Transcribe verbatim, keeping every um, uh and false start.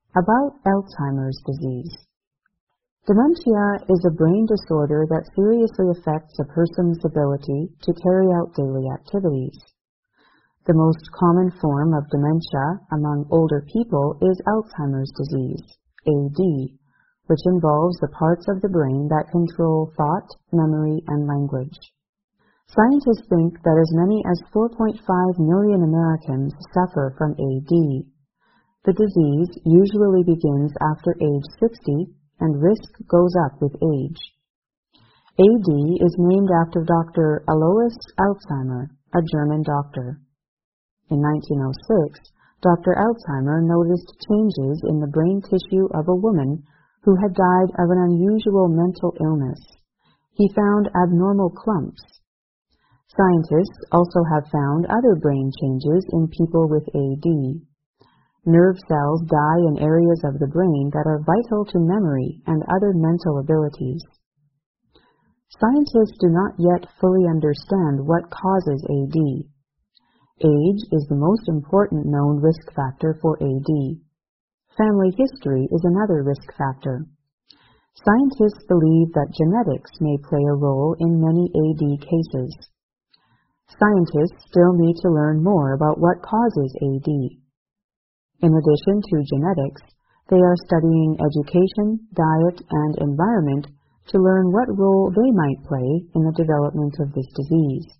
About Alzheimer's disease. Dementia is a brain disorder that seriously affects a person's ability to carry out daily activities. The most common form of dementia among older people is Alzheimer's disease, A D, which involves the parts of the brain that control thought, memory, and language. Scientists think that as many as four point five million Americans suffer from A D. The disease usually begins after age sixty, and risk goes up with age. A D is named after Doctor Alois Alzheimer, a German doctor. In nineteen oh six, Doctor Alzheimer noticed changes in the brain tissue of a woman who had died of an unusual mental illness. He found abnormal clumps. Scientists also have found other brain changes in people with A D. Nerve cells die in areas of the brain that are vital to memory and other mental abilities. Scientists do not yet fully understand what causes A D. Age is the most important known risk factor for A D. Family history is another risk factor. Scientists believe that genetics may play a role in many A D cases. Scientists still need to learn more about what causes A D. In addition to genetics, they are studying education, diet, and environment to learn what role they might play in the development of this disease.